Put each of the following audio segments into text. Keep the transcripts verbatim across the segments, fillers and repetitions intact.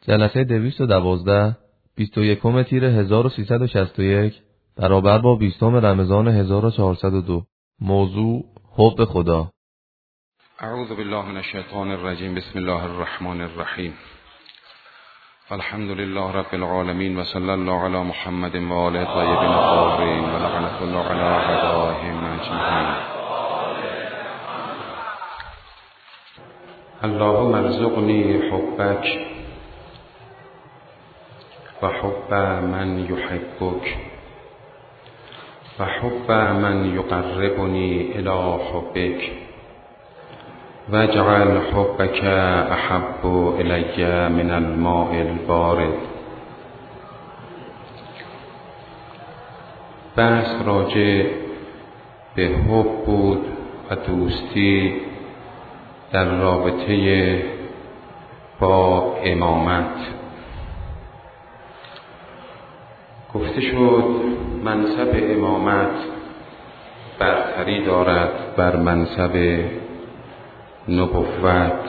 جلسه دویست و دوازده بیست و یکم تیر هزار و سیصد و شصت و یک برابر با بیستم رمضان هزار و چهارصد و دو. موضوع حب خدا. اعوذ بالله من الشیطان الرجیم. بسم الله الرحمن الرحیم. الحمد لله رب العالمین و صلی الله علی محمد و آله الطیبین الطاهرین و لعنة الله علی اعدائهم اجمعین. اللهم ارزقنی حبک و حب من یحبک و حب من یقربنی الی حبک واجعل حبک احب الی من الماء البارد. بحث راجع به حب بود و دوستی در رابطه با امامت. گفته شد منصب امامت برتری دارد بر منصب نبوت،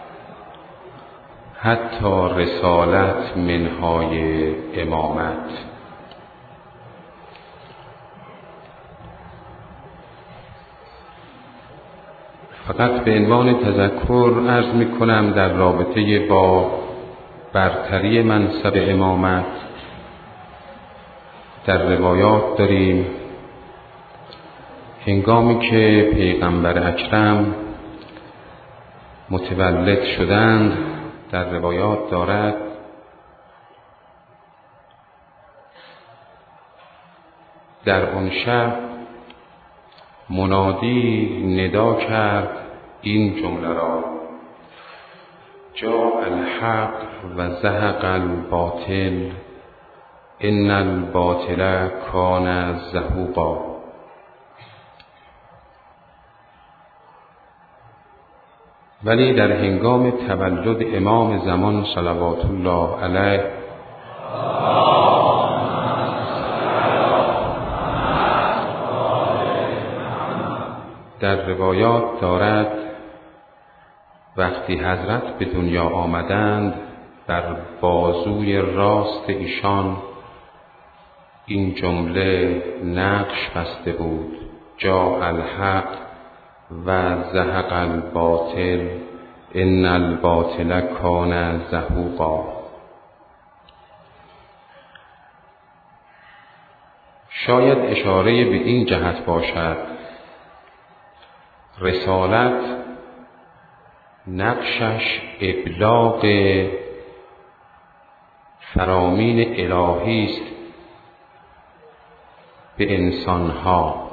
حتی رسالت منهای امامت. فقط به عنوان تذکر عرض می کنم در رابطه با برتری منصب امامت در روایات داریم هنگامی که پیغمبر اکرم متولد شدند، در روایات دارد در آن شب منادی ندا کرد این جمله را: جاء الحق و زهق الباطل ان الباطل کان زهوقا. ولی در هنگام تولد امام زمان صلوات الله علیه در روایات دارد وقتی حضرت به دنیا آمدند بر بازوی راست ایشان این جمله نقش بسته بود: جاء الحق و زهق الباطل ان الباطل کان زهوقا. شاید اشاره به این جهت باشد رسالت نقشش ابلاغ فرامین الهی است به انسانها،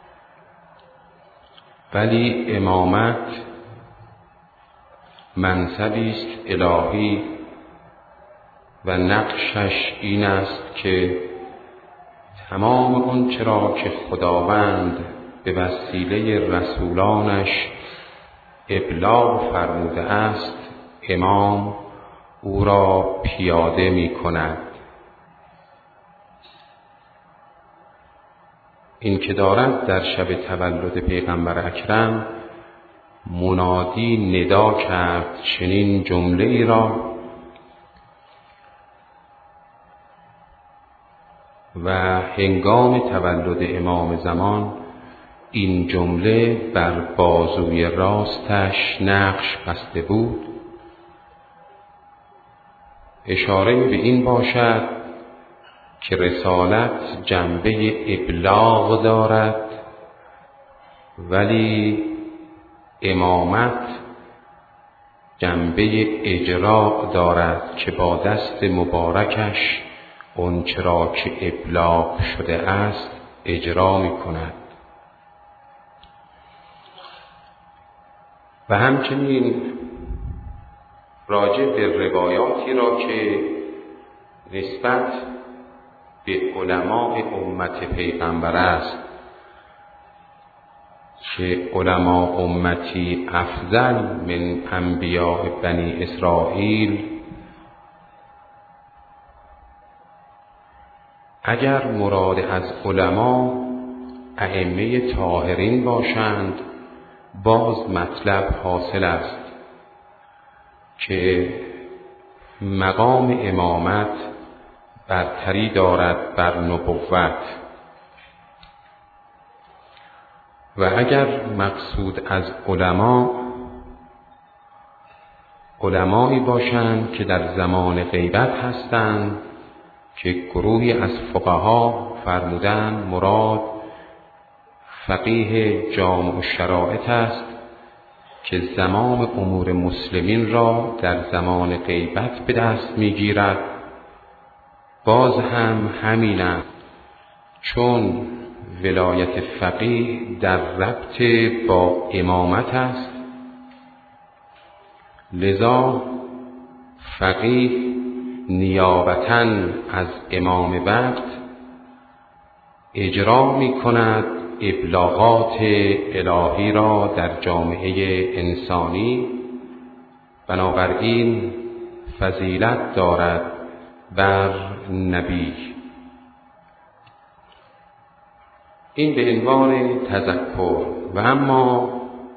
ولی امامت منصبی است الهی و نقشش این است که تمام آنچه را که خداوند به وسیله رسولانش ابلاغ فرموده است امام او را پیاده می کند. این که دارد در شب تولد پیغمبر اکرم منادی ندا کرد چنین جمله ای را و هنگام تولد امام زمان این جمله بر بازوی راستش نقش بسته بود، اشاره به این باشد که رسالت جنبه ابلاغ دارد ولی امامت جنبه اجرا دارد که با دست مبارکش آنچه را که ابلاغ شده است اجرا می کند. و همچنین راجع به روایاتی را که نسبت به علماء امت پیغمبر است که علماء امتی افضل من انبیاء بنی اسرائیل، اگر مراد از علما ائمه طاهرین باشند باز مطلب حاصل است که مقام امامت برتری دارد بر نبوت. و اگر مقصود از علما علمایی باشند که در زمان غیبت هستند که گروهی از فقها فرمودند مراد فقیه جامع الشرائط است که زمام امور مسلمین را در زمان غیبت به دست می‌گیرد، باز هم همین است، چون ولایت فقیه در ربط با امامت است، لذا فقیه نیابتاً از امام وقت اجرا می‌کند ابلاغات الهی را در جامعه انسانی، بنابراین فضیلت دارد بر نبی. این به عنوان تذکر. و اما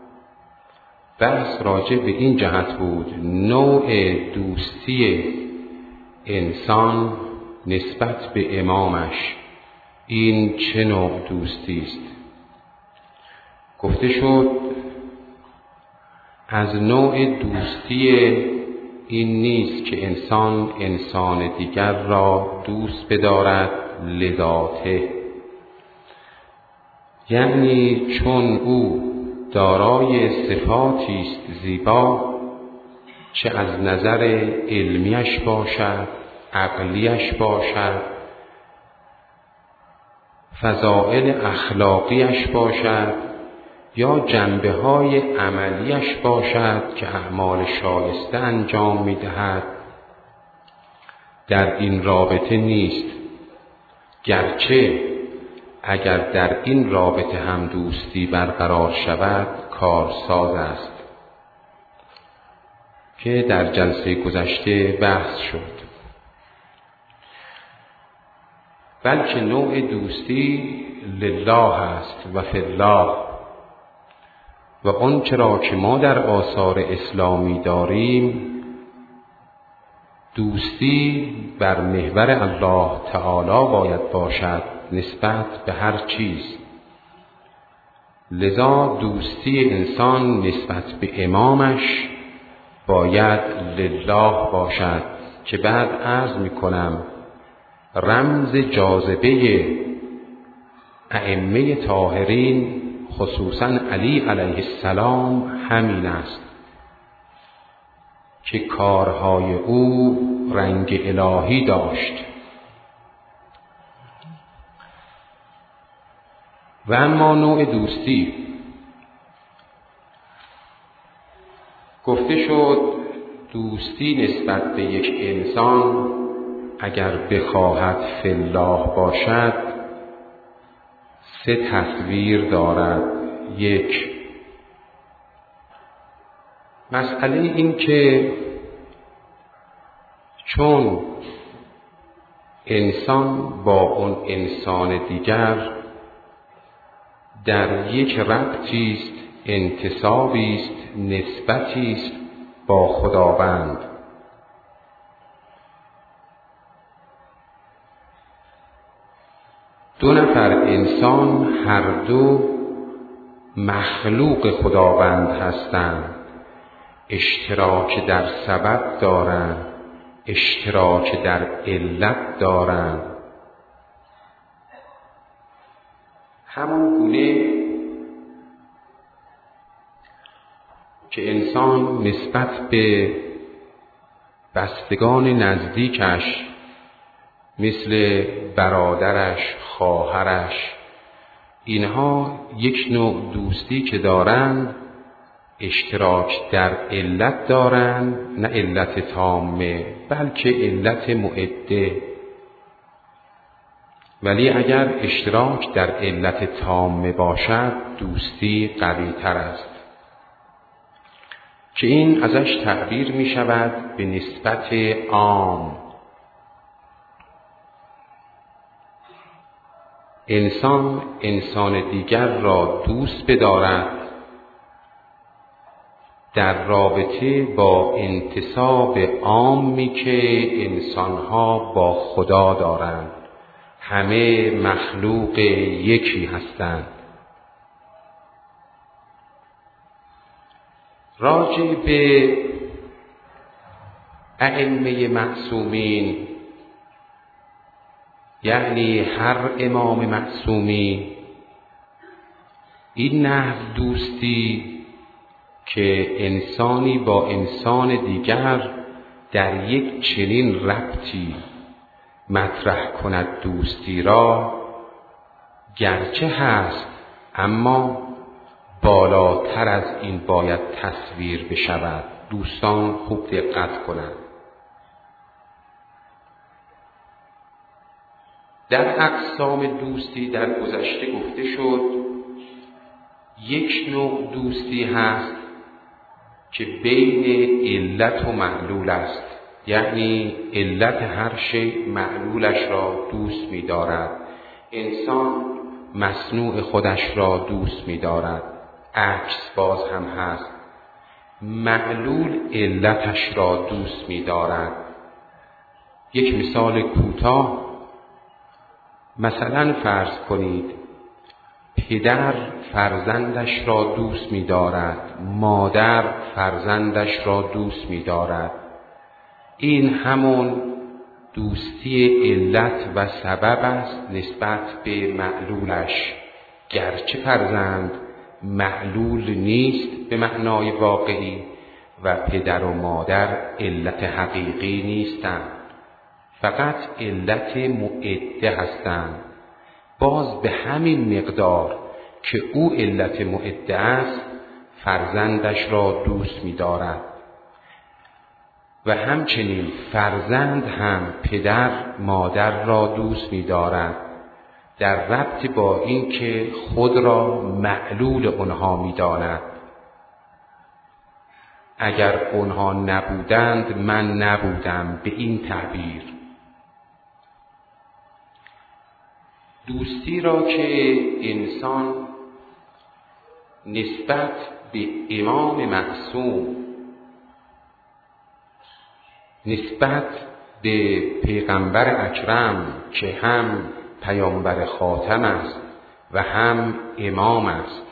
بحث راجع به این جهت بود نوع دوستی انسان نسبت به امامش این چه نوع دوستی است. گفته شد از نوع دوستی این نیست که انسان انسان دیگر را دوست بدارد لذاته، یعنی چون او دارای صفاتی است زیبا، چه از نظر علمیش باشد، عقلیش باشد، فضائل اخلاقیش باشد یا جنبه های عملیش باشد که اعمال شایسته انجام می دهد، در این رابطه نیست، گرچه اگر در این رابطه هم دوستی برقرار شود کارساز است که در جلسه گذشته بحث شد. بلکه نوع دوستی لله است و فی الله، و آنچه را که ما در آثار اسلامی داریم دوستی بر محور الله تعالی باید باشد نسبت به هر چیز. لذا دوستی انسان نسبت به امامش باید لله باشد که بعد عرض میکنم رمز جاذبه ائمه طاهرین خصوصاً علی علیه السلام همین است که کارهای او رنگ الهی داشت. و اما نوع دوستی گفته شد دوستی نسبت به یک انسان اگر بخواهد فی الله باشد سه تصویر دارد. یک، مسئله این که چون انسان با اون انسان دیگر در یک ربطی است، انتسابی است، نسبتی است با خداوند، دو نفر انسان هر دو مخلوق خداوند هستند، اشتراک در سبب دارند، اشتراک در علت دارند. همون گونه که انسان نسبت به بستگان نزدیکش مثل برادرش، خواهرش، اینها یک نوع دوستی که دارند اشتراک در علت دارند، نه علت تامه بلکه علت معده، ولی اگر اشتراک در علت تامه باشد دوستی قوی تر است که این ازش تعبیر می شود به نسبت عام. انسان انسان دیگر را دوست بدارد در رابطه با انتساب عامی که انسانها با خدا دارند. همه مخلوق یکی هستند. راجع به ائمه معصومین، یعنی هر امام معصومی، این نحو دوستی که انسانی با انسان دیگر در یک چنین ربطی مطرح کند دوستی را، گرچه هست اما بالاتر از این باید تصویر بشود. دوستان خوب دقت کنند. در اقسام دوستی در گذشته گفته شد یک نوع دوستی هست که بین علت و معلول است، یعنی علت هر شی معلولش را دوست می دارد. انسان مصنوع خودش را دوست می دارد. عکس باز هم هست، معلول علتش را دوست می دارد. یک مثال کوتاه، مثلا فرض کنید پدر فرزندش را دوست می دارد، مادر فرزندش را دوست می دارد. این همون دوستی علت و سبب است نسبت به معلولش، گرچه فرزند معلول نیست به معنای واقعی و پدر و مادر علت حقیقی نیستند، فقط علت معده هستند. باز به همین مقدار که او علت معده است فرزندش را دوست می دارد و همچنین فرزند هم پدر مادر را دوست می دارد، در ربط با این که خود را معلول آنها می داند. اگر آنها نبودند من نبودم، به این تعبیر. دوستی را که انسان نسبت به امام معصوم، نسبت به پیغمبر اکرم که هم پیامبر خاتم است و هم امام است،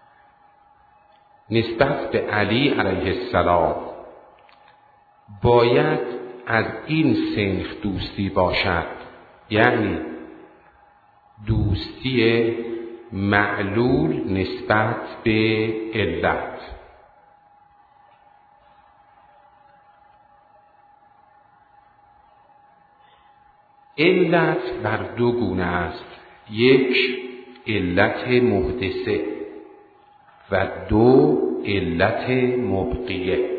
نسبت به علی علیه السلام، باید از این سنخ دوستی باشد، یعنی دوستی معلول نسبت به علت. علت بر دو گونه است، یک علت محدثه و دو علت مبقیه.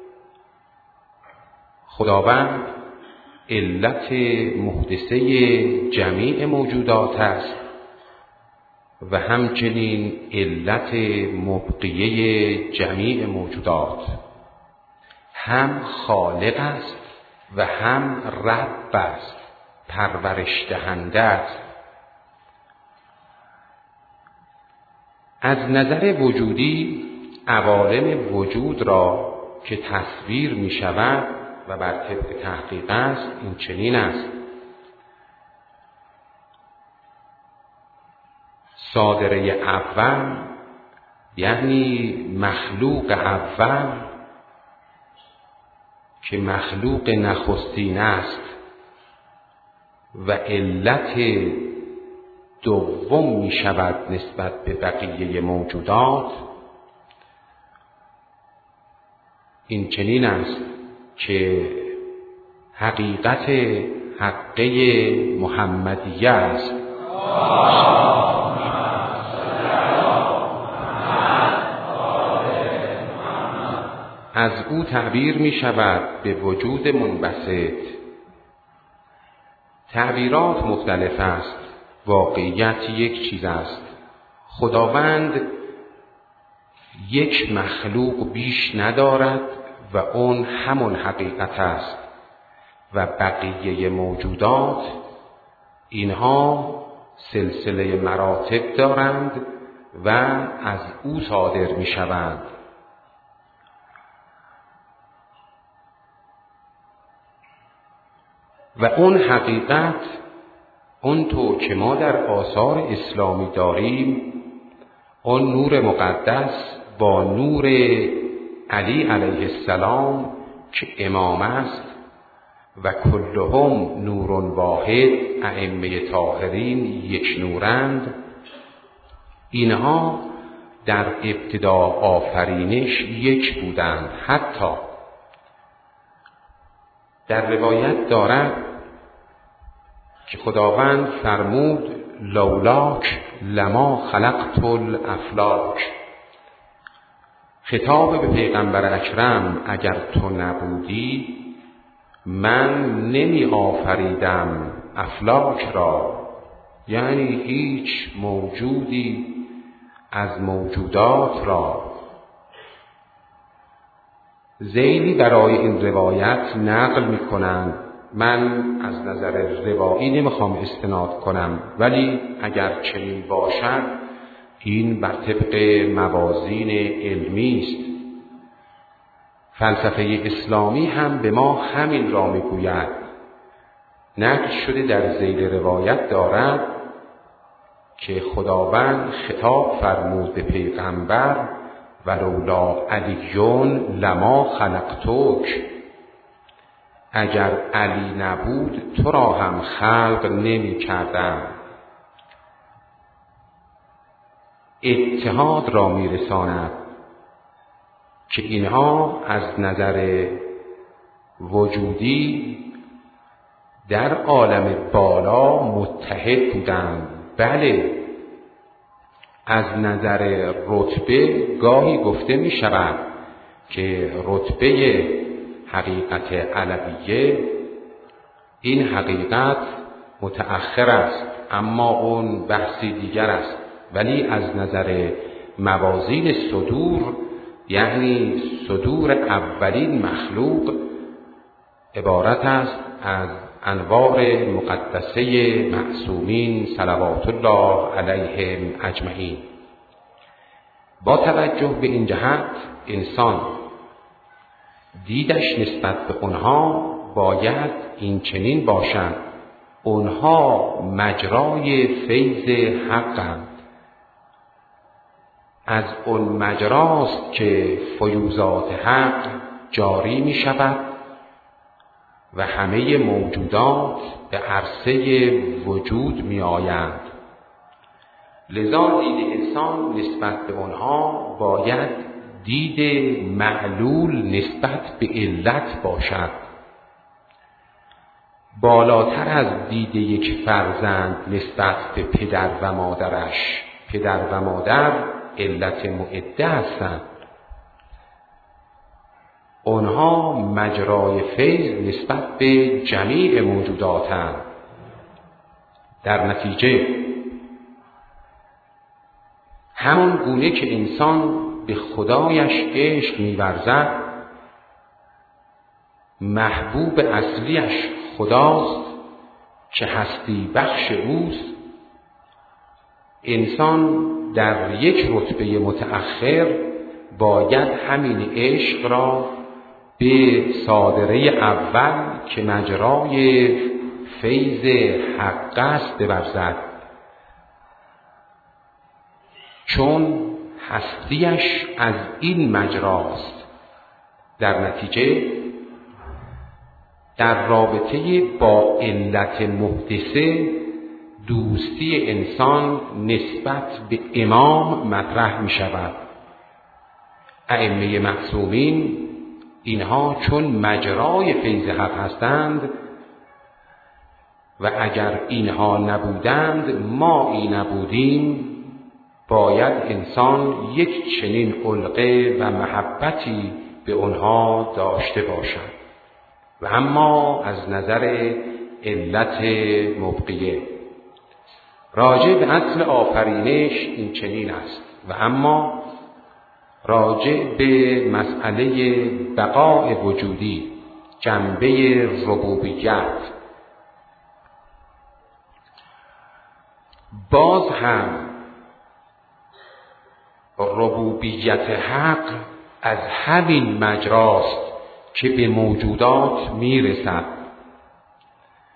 خداوند علت محدثه جمیع موجودات است و همچنین علت مبقیه جمیع موجودات. هم خالق است و هم رب است، پرورش دهنده است. از نظر وجودی عوالم وجود را که تصویر می شود و بر طبق تحقیق است این چنین است: صادره اول یعنی مخلوق اول که مخلوق نخستین است و علت دوم می شود نسبت به بقیه موجودات، این چنین است که حقیقت حقه محمدیه است. از او تعبیر می شود به وجود منبسط. تعبیرات مختلف است، واقعیت یک چیز است. خداوند یک مخلوق بیش ندارد و اون همون حقیقت است و بقیه موجودات اینها سلسله مراتب دارند و از او صادر می شوند. و اون حقیقت اون تو که ما در آثار اسلامی داریم، اون نور مقدس با نور علی علیه السلام که امام است و کلهم نور واحد، ائمه طاهرین یک نورند، اینها در ابتدا آفرینش یک بودند. حتی در روایت دارد که خداوند فرمود لولاک لما خلقت الافلاک، خطاب به پیغمبر اکرم، اگر تو نبودی من نمی آفریدم افلاک را، یعنی هیچ موجودی از موجودات را. ذیلی برای این روایت نقل می کنند، من از نظر روایی نمیخوام استناد کنم، ولی اگر چنین باشد این بر طبق موازین علمی است. فلسفه اسلامی هم به ما همین را میگوید. نقل شده در ذیل روایت دارد که خداوند خطاب فرمود به پیغمبر ولولا علیون لما خلقتک، اگر علی نبود تو را هم خلق نمی کردم. اتحاد را می رساند که اینها از نظر وجودی در عالم بالا متحد بودند. بله، از نظر رتبه گاهی گفته می شود که رتبه حقیقت علویه این حقیقت متأخر است، اما اون بحثی دیگر است. ولی از نظر موازین صدور، یعنی صدور اولین مخلوق، عبارت است از انوار مقدسه معصومین صلوات الله علیهم اجمعین. با توجه به این جهت انسان دیدش نسبت به اونها باید این چنین باشند: اونها مجرای فیض حقند، از اون مجراست که فیوزات حق جاری می شود و همه موجودات به عرصه وجود می آیند. لذا دید انسان نسبت به اونها باید دید معلول نسبت به علت باشد. بالاتر از دید یک فرزند نسبت به پدر و مادرش. پدر و مادر علت معده هستند. آنها مجرای فیض نسبت به جمیع موجوداتند. در نتیجه همون گونه که انسان به خدایش عشق می‌ورزد، محبوب اصلیش خداست که هستی بخش اوست، انسان در یک رتبه متأخر باید همین عشق را به صادره اول که مجرای فیض حق است بورزد، چون هستیش از این مجراست. در نتیجه در رابطه با علت محدثه دوستی انسان نسبت به امام مطرح می شود. ائمه معصومین اینها چون مجرای فیض حق هستند و اگر اینها نبودند ما ای نبودیم، باید انسان یک چنین علقه و محبتی به آنها داشته باشد. و اما از نظر علت مبقیه راجع به اصل آفرینش این چنین است. و اما راجع به مسئله بقاء وجودی، جنبه ربوبیت، باز هم ربوبیت حق از همین مجراست که به موجودات میرسد.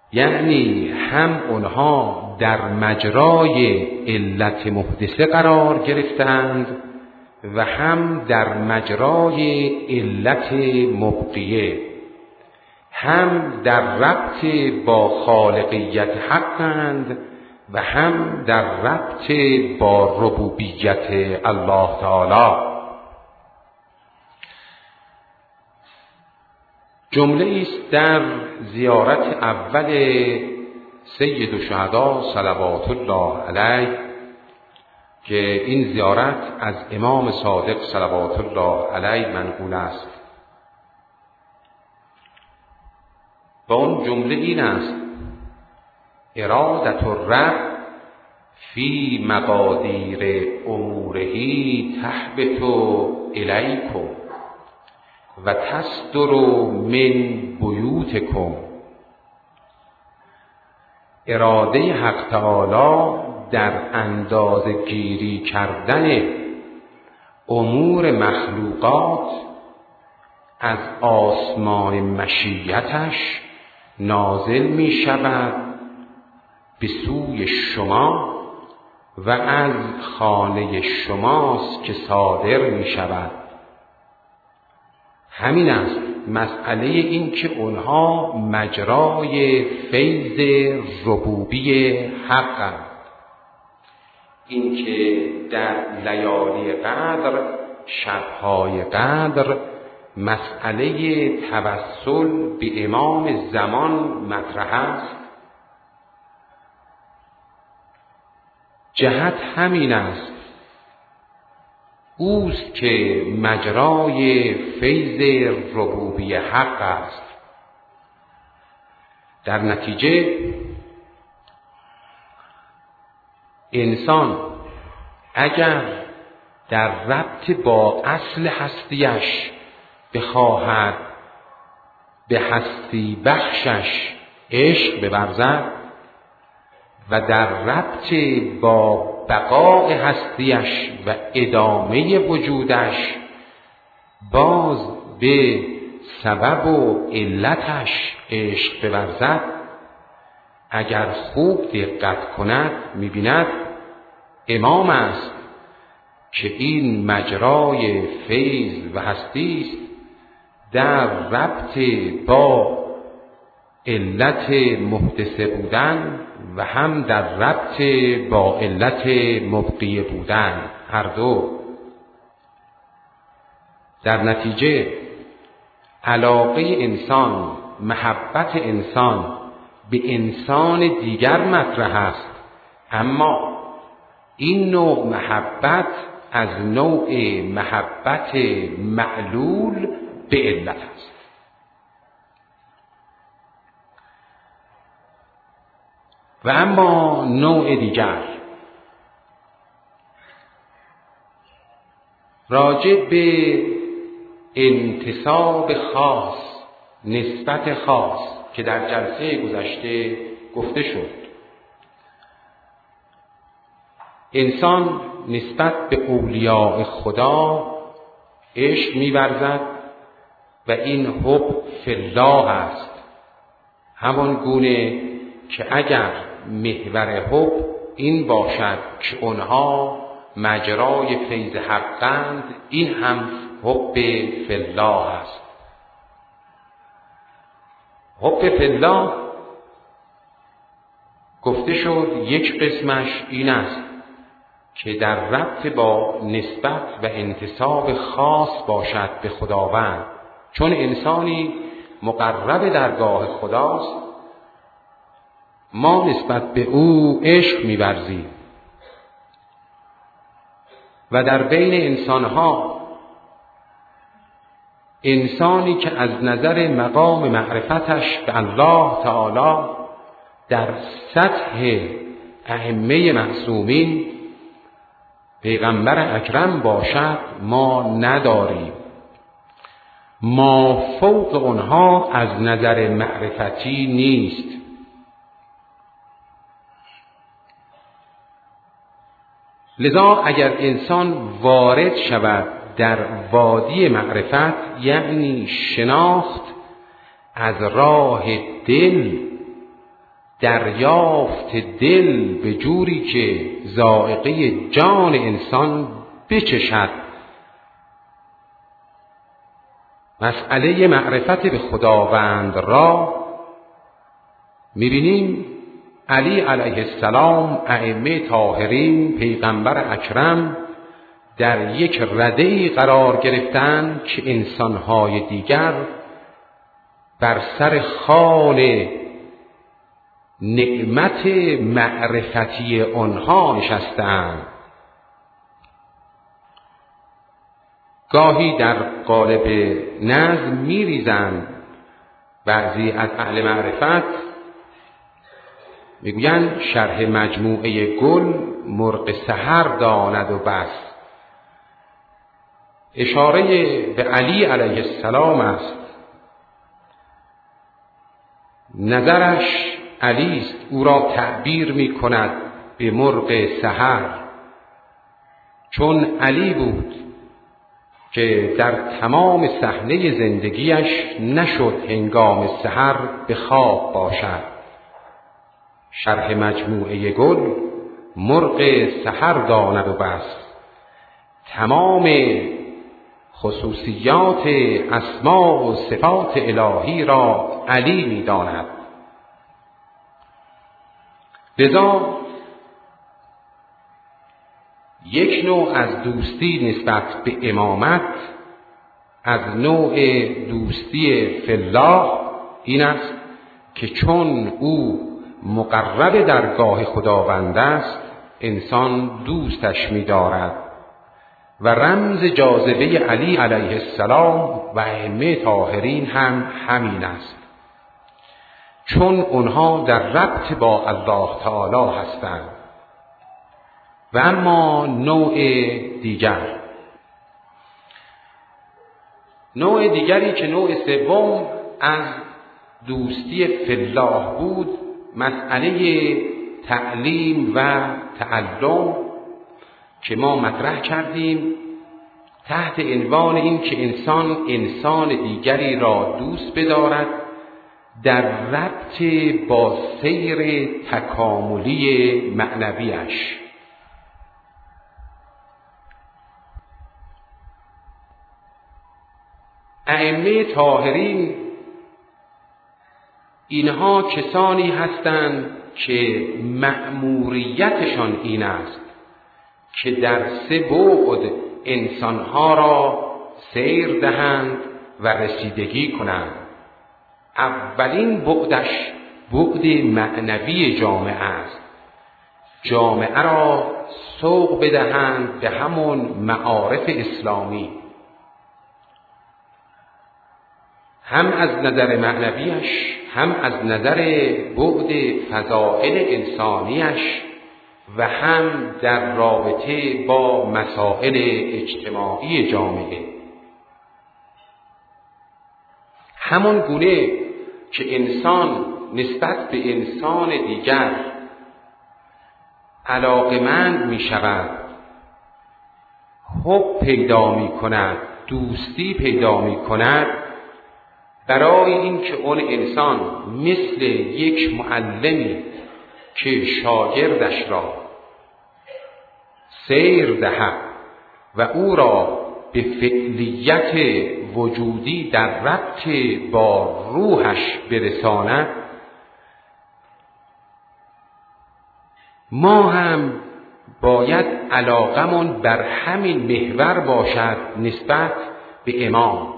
یعنی هم اونها در مجرای علت محدثه قرار گرفتند و هم در مجرای علت مبقیه، هم در ربط با خالقیت حقند و هم در ربط با ربوبیت الله تعالی. جمله است در زیارت اول سید الشهدا صلوات الله علیه که این زیارت از امام صادق صلوات الله علیه منقول است و اون جمله این است: ارادت الرب فی مقادیر اموره تحبط الیکم و تصدر من بیوتکم. اراده حق تعالی در اندازه گیری کردن امور مخلوقات از آسمان مشیتش نازل می شود به سوی شما و از خانه شماست که صادر می شود. همین است مسئله این که اونها مجرای فیض ربوبی حقند، این که در لیالی قدر، شبهای قدر، مسئله توسل به امام زمان مطرح است. جهت همین است، اوست که مجرای فیض ربوبی حق است. در نتیجه انسان اگر در ربط با اصل هستیش بخواهد به هستی بخشش عشق بورزد و در ربط با بقای هستیش و ادامه وجودش باز به سبب و علتش عشق بورزد، اگر خوب دقت کند می‌بیند امام است که این مجرای فیض و هستی است در ربط با علت محدثه بودن و هم در ربط با علت مبقی بودن، هر دو. در نتیجه علاقه انسان، محبت انسان به انسان دیگر مطرح است، اما این نوع محبت از نوع محبت معلول به علت است. و اما نوع دیگر راجع به انتساب خاص، نسبت خاص که در جلسه گذشته گفته شد. انسان نسبت به اولیاء خدا عشق می‌ورزد و این حب فی الله است، همان گونه که اگر محور حب این باشد که اونها مجرای فیض حقند، این هم حب فی الله است. حب فی الله گفته شد یک قسمش این است که در ربط با نسبت و انتساب خاص باشد به خداوند، چون انسانی مقرب درگاه خداست، ما نسبت به او عشق می‌ورزیم. و در بین انسانها انسانی که از نظر مقام معرفتش به الله تعالی در سطح ائمه معصومین پیغمبر اکرم باشد ما نداریم. ما فوق اونها از نظر معرفتی نیست. لذا اگر انسان وارد شود در وادی معرفت، یعنی شناخت از راه دل دریافت دل به جوری که ذائقه جان انسان بچشد. مسئله معرفت به خداوند را می‌بینیم علی علیه السلام، ائمه طاهرین، پیغمبر اکرم در یک رده‌ای قرار گرفتند که انسان‌های دیگر بر سر خوان نعمت معرفتی آنها نشستند. گاهی در قالب نظم می‌ریزند بعضی از اهل معرفت، میگویند شرح مجموعه گل مرغ سحر داند و بس. اشاره به علی علیه السلام است. نظرش علی است، او را تعبیر می کند به مرغ سحر، چون علی بود که در تمام صحنه زندگیش نشد هنگام سحر به خواب باشد. شرح مجموعه گل مرغ سحر داند و بس. تمام خصوصیات اسما و صفات الهی را علی می داند. لذا یک نوع از دوستی نسبت به امامت از نوع دوستی فی الله این است که چون او مقرب درگاه خداوند است انسان دوستش می دارد و رمز جاذبه علی علیه السلام و ائمه طاهرین هم همین است، چون اونها در ربط با الله تعالی هستند. و اما نوع دیگر، نوع دیگری که نوع سوم از دوستی فی الله بود، مسئله تعلیم و تعلم که ما مطرح کردیم تحت عنوان این که انسان انسان دیگری را دوست بدارد در ربط با سیر تکاملی معنویش. ائمه طاهرین اینها کسانی هستند که مأموریتشان این است که در سه بعد انسانها را سیر دهند و رسیدگی کنند. اولین بعدش بعد معنوی جامعه است. جامعه را سوق بدهند به همون معارف اسلامی، هم از نظر معنویش، هم از نظر بعد فضائل انسانیش و هم در رابطه با مسائل اجتماعی جامعه. همون گونه که انسان نسبت به انسان دیگر علاقمند می شود، حب پیدا می کند، دوستی پیدا می کند، برای این که اون انسان مثل یک معلمی که شاگردش را سیر دهد و او را به فعلیت وجودی در ربط با روحش برساند، ما هم باید علاقمون بر همین محور باشد نسبت به امام.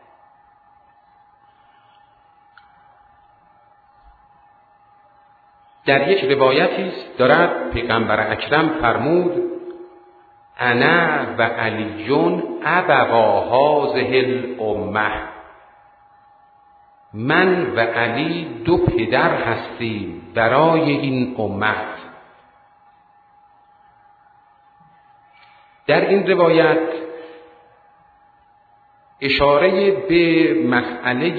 در یک روایتی است دارد پیغمبر اکرم فرمود: انا و علیون ابوا هذه الامه. من و علی دو پدر هستیم برای این امت. در این روایت اشاره به مسئله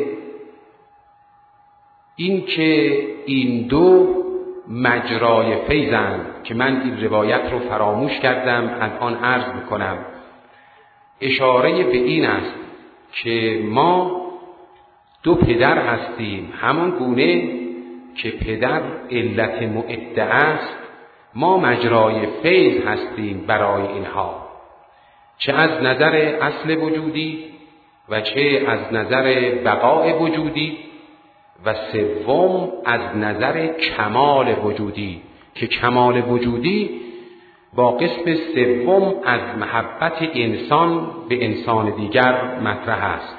این که این دو مجرای فیضند که من این روایت رو فراموش کردم الان عرض میکنم. اشاره به این است که ما دو پدر هستیم، همون گونه که پدر علت معده است، ما مجرای فیض هستیم برای اینها، چه از نظر اصل وجودی و چه از نظر بقاء وجودی و سوم از نظر کمال وجودی، که کمال وجودی با قسم سوم از محبت انسان به انسان دیگر مطرح است.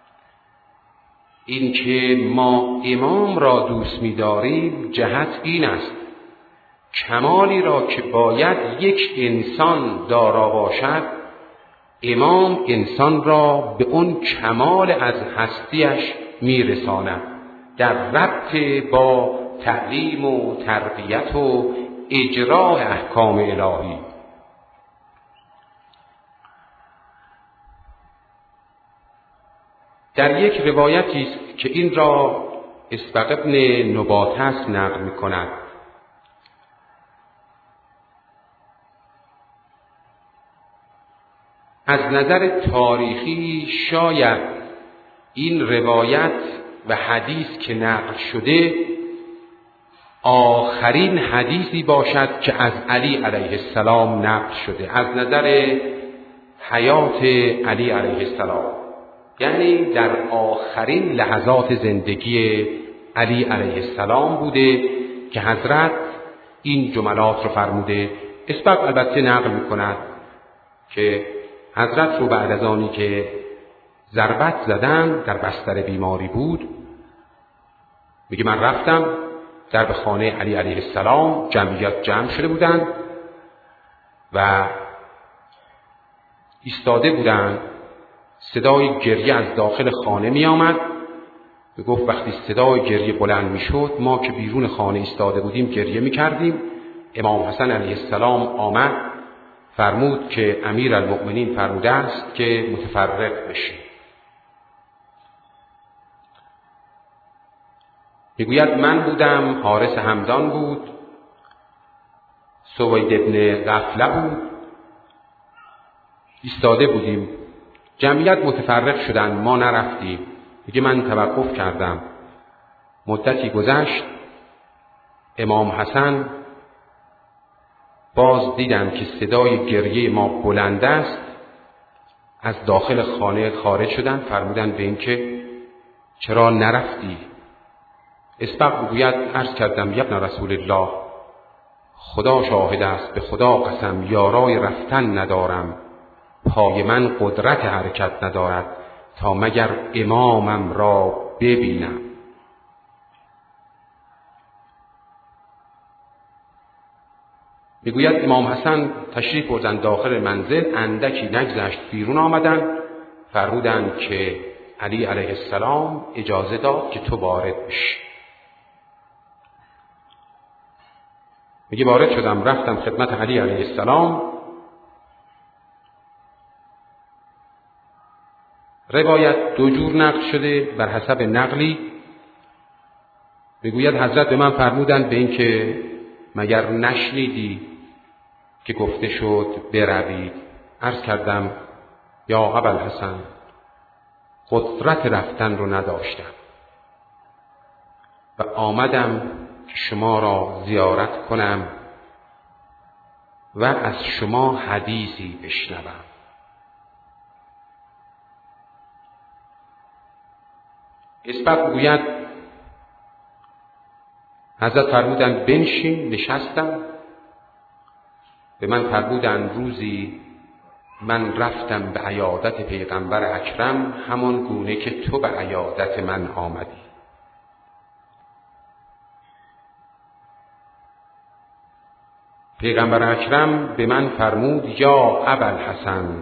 این که ما امام را دوست می‌داریم جهت این است، کمالی را که باید یک انسان دارا باشد، امام انسان را به اون کمال از هستیش میرساند در ربط با تعلیم و تربیت و اجرای احکام الهی. در یک روایتی است که این را اسبق ابن نباتس نقل می‌کند، از نظر تاریخی شاید این روایت و حدیث که نقل شده آخرین حدیثی باشد که از علی علیه السلام نقل شده، از نظر حیات علی علیه السلام، یعنی در آخرین لحظات زندگی علی علیه السلام بوده که حضرت این جملات رو فرموده. اسبق البته نقل می‌کند که حضرت رو بعد از آنی که ضربت زدن در بستر بیماری بود، میگه من رفتم در به خانه علی علیه السلام، جمعیت جمع شده بودند و ایستاده بودند، صدای گریه از داخل خانه می آمد. می گفت وقتی صدای گریه بلند می شد، ما که بیرون خانه ایستاده بودیم گریه می کردیم. امام حسن علیه السلام آمد فرمود که امیر المؤمنین فرموده است که متفرق بشیم. میگوید من بودم، حارس همدان بود، سوید ابن غفله بود، ایستاده بودیم، جمعیت متفرق شدن، ما نرفتیم. میگه من توقف کردم، مدتی گذشت، امام حسن باز دیدم که صدای گریه ما بلند است، از داخل خانه خارج شدن، فرمودن به این که چرا نرفتی؟ اسبق میگوید عرض کردم یا ابن رسول الله، خدا شاهد است، به خدا قسم یارای رفتن ندارم، پای من قدرت حرکت ندارد تا مگر امامم را ببینم. میگوید امام حسن تشریف بردند داخل منزل، اندکی نگذشت بیرون آمدند، فرمودند که علی علیه السلام اجازه داد که تو وارد بشی. میگه وارد شدم، رفتم خدمت علی علیه السلام. روایت دو جور نقل شده بر حسب نقلی. میگوید حضرت به من فرمودند به این که مگر نشنیدی که گفته شد بروید؟ عرض کردم یا ابوالحسن، قدرت رفتن رو نداشتم و آمدم که شما را زیارت کنم و از شما حدیثی بشنوم. اسبق گوید حضرت فرمودند بنشین، نشستم. به من فرمودند روزی من رفتم به عیادت پیغمبر اکرم همان گونه که تو به عیادت من آمدی. پیغمبر اکرم به من فرمود یا ابوالحسن،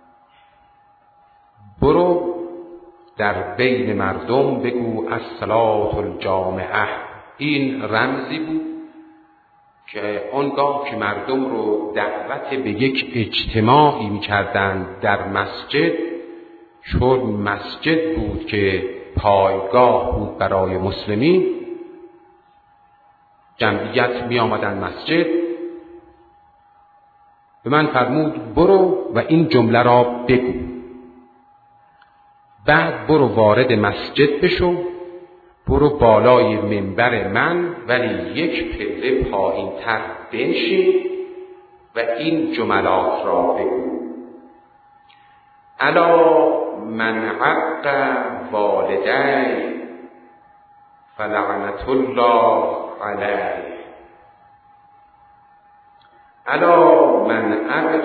برو در بین مردم بگو الصلاة الجامعه. این رمزی بود که آنگاه که مردم رو دعوت به یک اجتماعی می‌کردند در مسجد، چون مسجد بود که پایگاه بود برای مسلمین، جمعیت می آمدن مسجد. به من فرمود برو و این جمله را بگو، بعد برو وارد مسجد بشو برو بالای منبر من ولی یک پله پایین تر بنشین و این جملات را بگو: الا من عق والدی فلعنت الله علیه، الا من عق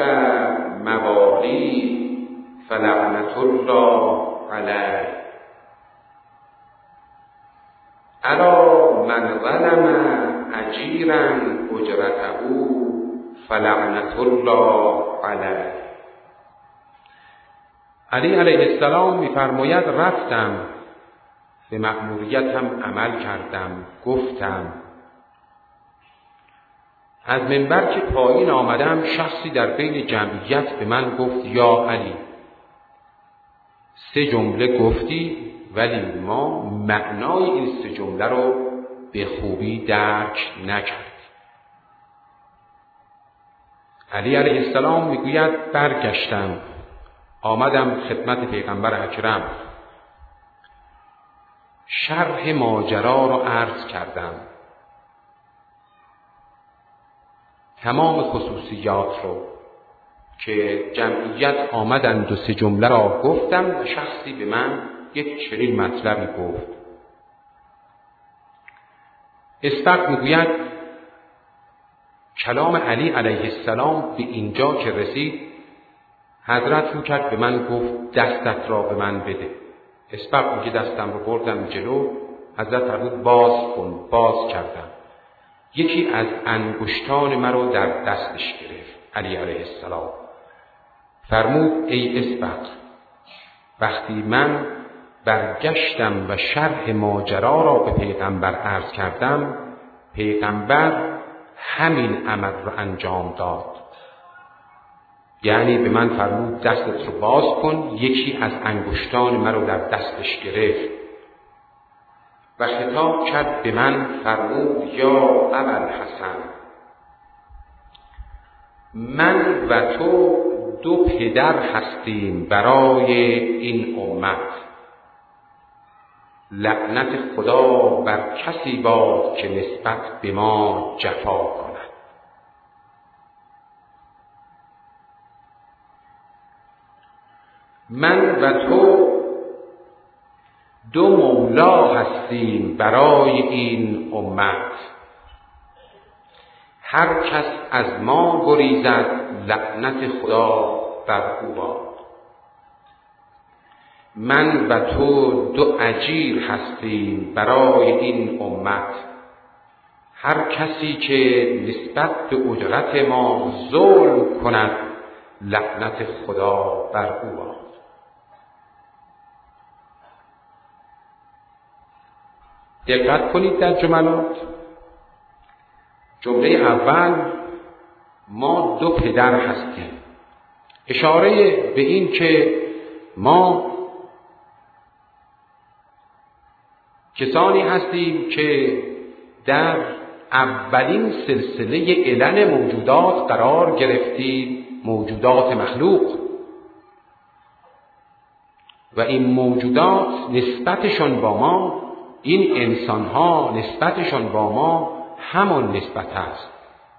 موالی فلعنت الله علیه، الا من ظلم اجیرا اجرته فلعنت الله علیه. علی علیه السلام می‌فرماید رفتم به مأموریتم عمل کردم، گفتم. از منبر که پایین آمدم شخصی در بین جمعیت به من گفت: یا علی، سه جمله گفتی ولی ما معنای این سه جمله رو به خوبی درک نکردیم. علی علیه السلام میگوید برگشتم، آمدم خدمت پیغمبر اکرم، شرح ماجرا رو عرض کردم، تمام خصوصیات رو که جمعیت آمدند و سه جمله را گفتم و شخصی به من یک چنین مطلبی گفت. اسبق میگوید کلام علی علیه السلام به اینجا که رسید، حضرت رو کرد به من گفت دستت را به من بده. اسبق میگه دستم رو بردم جلو، حضرت فرمود باز کن. باز کردم، یکی از انگشتان مرا در دستش گرفت. علی علیه السلام فرمود ای اسبق، وقتی من برگشتم و شرح ماجرا را به پیغمبر عرض کردم، پیغمبر همین عمل را انجام داد. یعنی به من فرمود دستت رو باز کن، یکی از انگشتان مرا در دستش گرفت و خطاب کرد به من، فرمود یا ابوالحسن، من و تو دو پدر هستیم برای این امت، لعنت خدا بر کسی باد که نسبت به ما جفا کند. من و تو دو مولا هستیم برای این امت، هر کس از ما گریزد لعنت خدا بر او باد. من و تو دو اجیر هستیم برای این امت، هر کسی که نسبت به اجرت ما ظلم کند لعنت خدا بر او باد. دقت کنید در جملات. جمله اول ما دو پدر هستیم، اشاره به این که ما کسانی هستیم که در اولین سلسله علل موجودات قرار گرفتیم، موجودات مخلوق، و این موجودات نسبتشون با ما، این انسانها نسبتشون با ما همان نسبت است،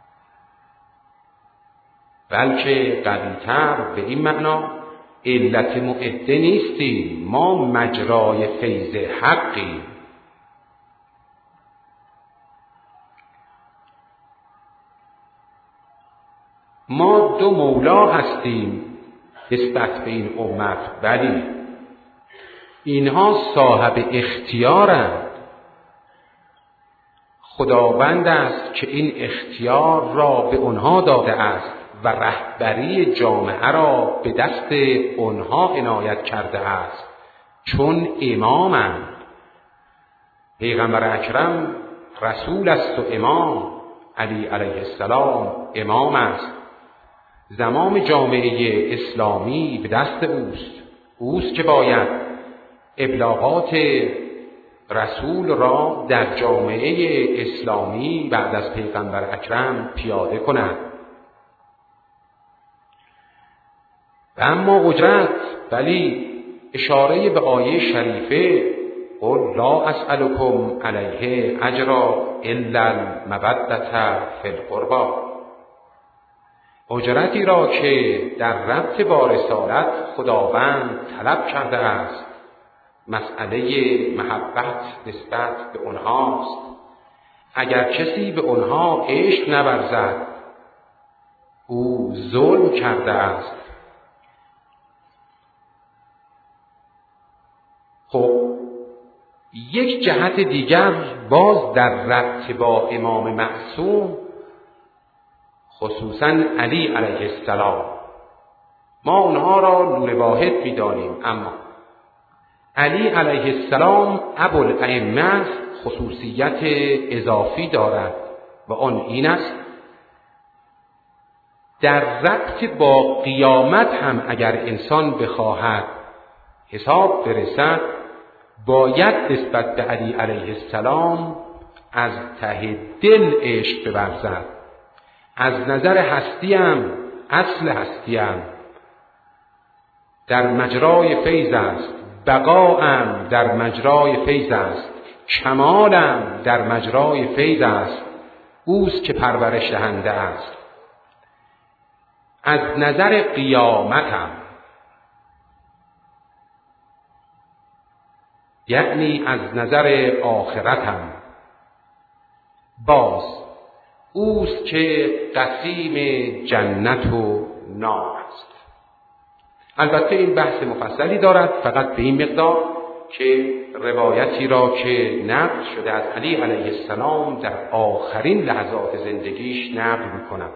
بلکه قوی‌تر به این معنا علت معده نیستیم، ما مجرای فیض حقیم. ما دو مولا هستیم نسبت به این امت، ولی اینها صاحب اختیارند. خداوند است که این اختیار را به آنها داده است و رهبری جامعه را به دست آنها عنایت کرده است، چون امامند. پیغمبر اکرم رسول است و امام، علی علیه السلام امام است. زمام جامعه اسلامی به دست اوست، اوست که باید ابلاغات رسول را در جامعه اسلامی بعد از پیغمبر اکرم پیاده کند. و اما اجرت، ولی اشاره به آیه شریفه قل لا اسألكم علیه اجرا الا المودة فی القربی. اجرتی را که در ربط با رسالت خداوند طلب کرده است مسئله محبت نسبت به اونهاست. اگر کسی به اونها عشق نورزد او ظلم کرده است. خب یک جهت دیگر باز در ربط با امام معصوم خصوصا علی علیه السلام، ما اونها را نور واحد می‌دانیم، اما علی علیه السلام ابوالائمه خصوصیت اضافی دارد و آن این است در ربط با قیامت هم اگر انسان بخواهد حساب برسد باید نسبت به علی علیه السلام از ته دل عشق بورزد. از نظر هستیم، اصل هستیم در مجرای فیض است، بقایم در مجرای فیض است، کمالم در مجرای فیض است، اوست که پرورش دهنده است. از نظر قیامتم یعنی از نظر آخرتم باز اوست که قسیم جنت و نار است. البته این بحث مفصلی دارد، فقط به این مقدار که روایتی را که نقل شده از علی علیه السلام در آخرین لحظات زندگیش نقل می‌کنم.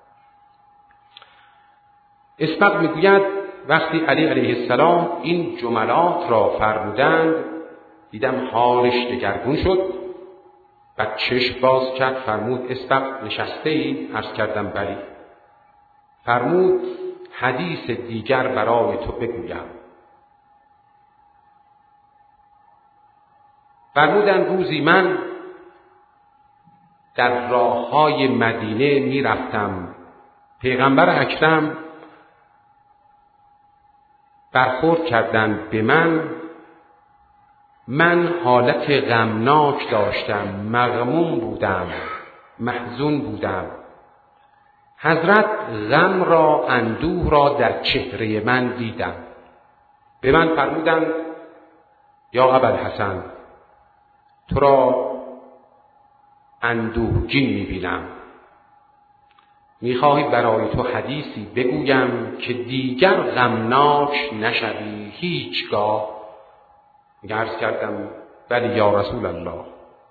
اسبق میگوید وقتی علی علیه السلام این جملات را فرمودند دیدم حالش دگرگون شد. بعد چشم باز کرد، فرمود اسبق نشسته ای؟ عرض کردم بلی. فرمود حدیث دیگر برای تو بگویم. فرمودند روزی من در راههای مدینه می رفتم، پیغمبر اکرم برخورد کردند به من، من حالت غمناک داشتم، مغموم بودم، محزون بودم. حضرت غم را، اندوه را در چهره من دیدم. به من فرمودند یا ابوالحسن تو را اندوهگین می‌بینم، می‌خواهی برای تو حدیثی بگویم که دیگر غمناک نشوی هیچگاه؟ عرض کردم بلی یا رسول الله.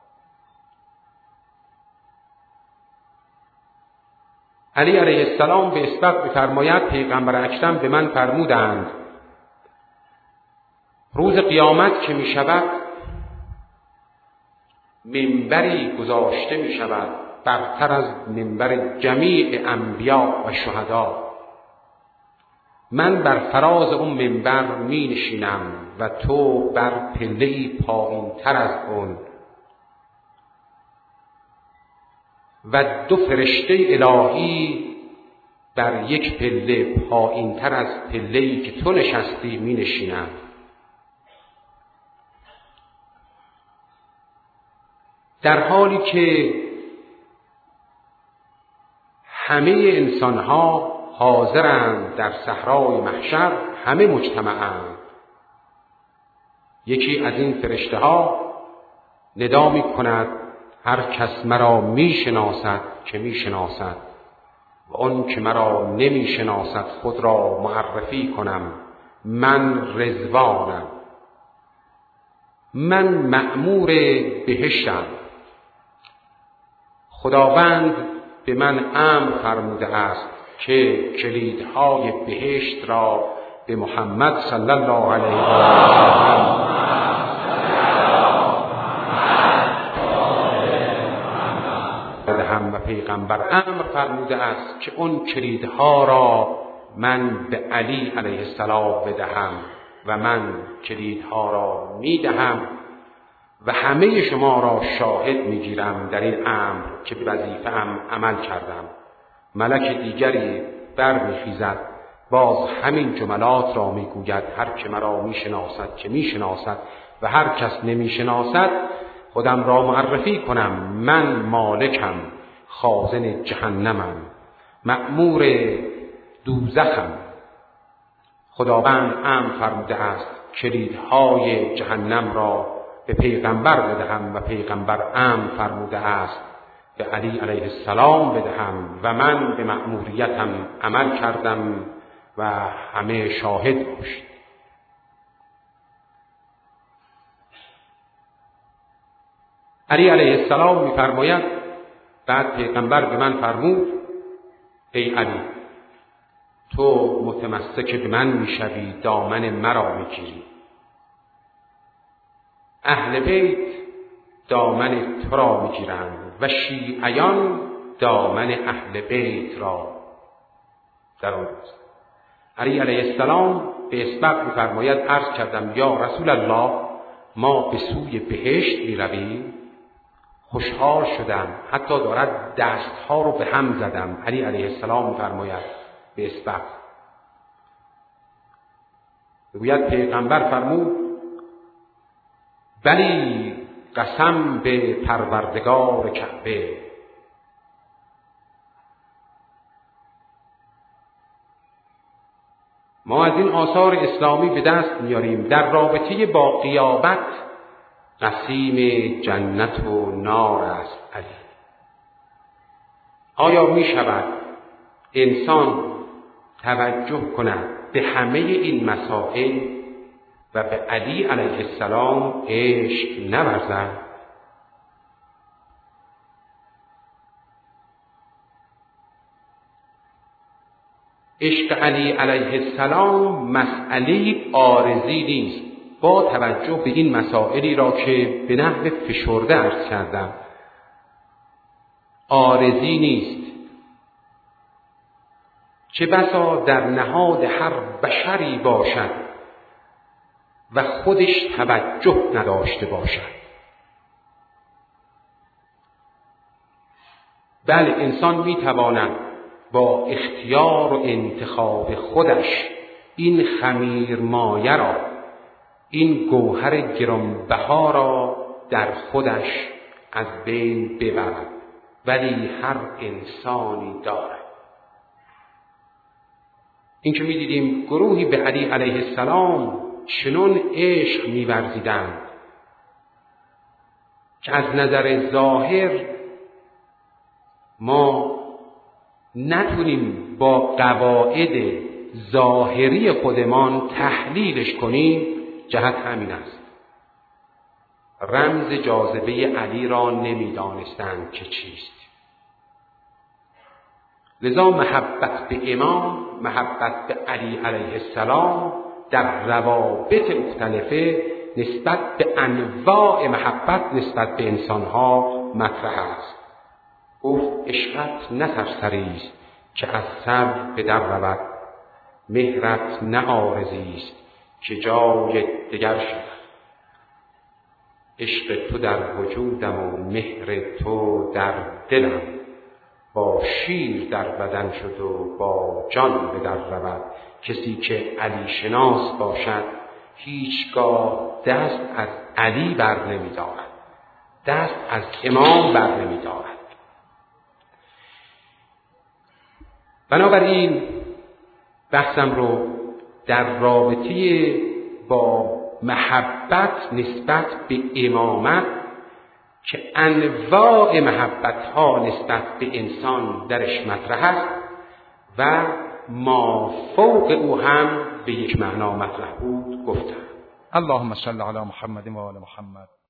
علی علیه السلام به اسبق بفرماید پیغمبر اکرم به من فرمودند روز قیامت که می شود منبری گذاشته می شود برتر از منبر جمیع انبیا و شهدا. من بر فراز اون منبر می نشینم و تو بر پله‌ای پایین تر از اون و دو فرشته الهی بر یک پله پایین تر از پله‌ای که تو نشستی می نشینم. در حالی که همه انسانها حاضرند در صحرای محشر، همه مجتمعند. یکی از این فرشته ها ندا می کند هر کس مرا می شناسد که می شناسد و اون که مرا نمی شناسد خود را معرفی کنم. من رضوانم، من مأمور بهشتم. خداوند به من امر فرموده است که کلیدهای بهشت را به محمد صلی الله علیه و سلم و پیغمبر امر فرموده است که اون کلیدها را من به علی علیه السلام بدهم و من کلیدها را میدهم و همه شما را شاهد میگیرم در این امر که به وظیفه‌ام عمل کردم. ملک دیگری برمیخیزد باز همین جملات را میگوید هر که مرا میشناسد که میشناسد و هر کس نمیشناسد خودم را معرفی کنم. من مالکم، خازن جهنمم، مأمور دوزخم. خداوند امر فرموده است کلیدهای جهنم را به پیغمبر بدهم و پیغمبر امر فرموده است به علی علیه السلام بدهم و من به مأموریتم عمل کردم و همه شاهد باشید. علی علیه السلام می‌فرماید بعد پیغمبر به من فرمود ای علی تو متمسک به من میشوی، دامن مرا میگیری. اهل بیت دامن تو را میگیرند و شیعیان دامن اهل بیت را در آن روز. علی علیه السلام به اسبق می‌فرماید عرض کردم یا رسول الله ما به سوی بهشت میرویم. خوشحال شدم، حتی دارد دستها رو به هم زدم. علی علیه السلام می‌فرماید به اسبق بگوید پیغمبر فرمود بلی قسم به پروردگار کعبه. ما از این آثار اسلامی به دست میاریم در رابطه با قیامت قسیم جنت و نار است علی. آیا می شود انسان توجه کند به همه این مسائل و به علی علیه السلام عشق نورزد؟ عشق علی علیه السلام مسئله عارضی نیست، با توجه به این مسائلی را که به نحو فشرده عرض کردم عارضی نیست. چه بسا در نهاد هر بشری باشد و خودش توجه نداشته باشد. بله انسان میتواند با اختیار و انتخاب خودش این خمیر مایه را، این گوهر گرانبها را در خودش از بین ببرد، ولی هر انسانی دارد. این که می‌دیدیم گروهی به علی علیه السلام چنون عشق می‌ورزیدند که از نظر ظاهر ما نتونیم با قواعد ظاهری خودمان تحلیلش کنیم، جهت همین است. رمز جاذبه علی را نمی‌دانستند که چیست. لذا محبت به امام، محبت به علی علیه السلام در روابط مختلفه نسبت به انواع محبت نسبت به انسانها مطرح است. گفت عشقت نه سرسری است که از سر به در رود، مهرت نه عارضی است که جای دگر شود. عشق تو در وجودم و مهر تو در دلم، با شیر در بدن شد و با جان به در رود. کسی که علی شناس باشد هیچگاه دست از علی بر نمی دارد، دست از امام بر نمی دارد. بنابراین بحثم رو در رابطه با محبت نسبت به امامت که انواع محبت ها نسبت به انسان درش مطرح است و ما فوق او هم به یک معنا مطرح بود گفتم. اللهم صل علی محمد و آل محمد.